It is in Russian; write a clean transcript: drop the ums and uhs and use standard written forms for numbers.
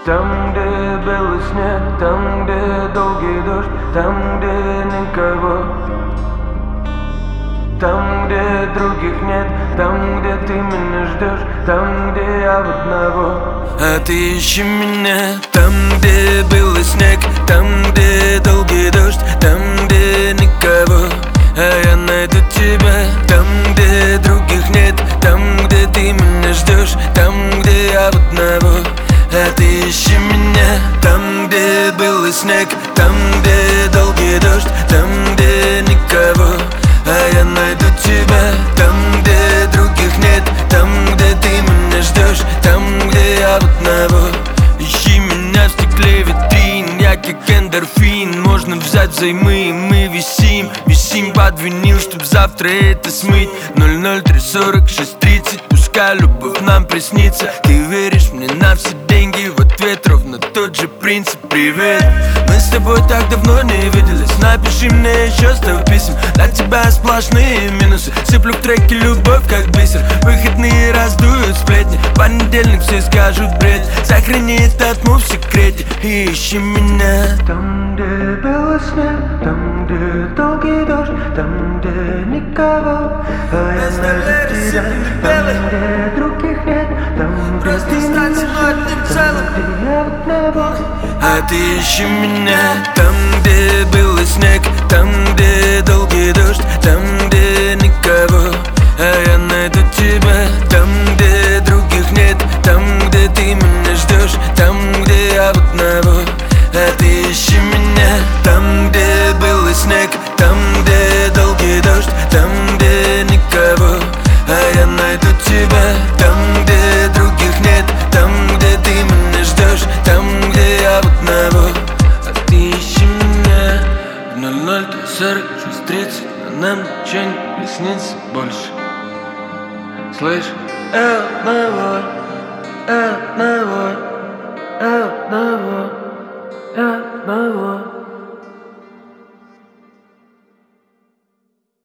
Там, где белый снег, там, где долгий дождь, там, где никого. Там, где других нет, там, где ты меня ждешь, там, где я в одного. А ты ищи меня там, где белый снег, там, где долгий дождь, там, где никого. А я найду тебя там, где других нет, там, где ты меня ждешь, там, где я в одного. А ты ищи меня там, где белый снег, там, где долгий дождь, там, где никого. А я найду тебя там, где других нет, там, где ты меня ждешь, там, где я в одного. Ищи меня в стекле витрин, я как эндорфин. Можно взять взаймы, мы висим под винил, чтоб завтра это смыть. 0034630, пускай любовь нам приснится. Ты веришь мне на все деньги, в ответ ровно тот же принцип. Привет, мы с тобой так давно не виделись. Напиши мне еще 100 писем, для тебя сплошные минусы. Сыплю в треки любовь как бисер, выходные раздуют сплетни. Понедельник все скажут бред, сохрани этот мув в секрете и ищи меня там, где белый снег, там, где долгий дождь, там, где никого. А я найду тебя там, где других нет, там, где ты меня ждешь, там, где я в одного. А ты ищи меня там, где белый снег, там, где долгий дождь, там, где никого. А я найду тебя там, где других нет, там, где ты меня ждешь, там, где я в одного. А ты ищи меня там, где белый снег, там, где долгий дождь, там, где никого. А я найду тебя там, где других нет, там, где ты меня ждешь, там, где я в одного. А ты ищи меня в 00-46-30, а нам ничего не приснится больше. Слышь, одного, одного.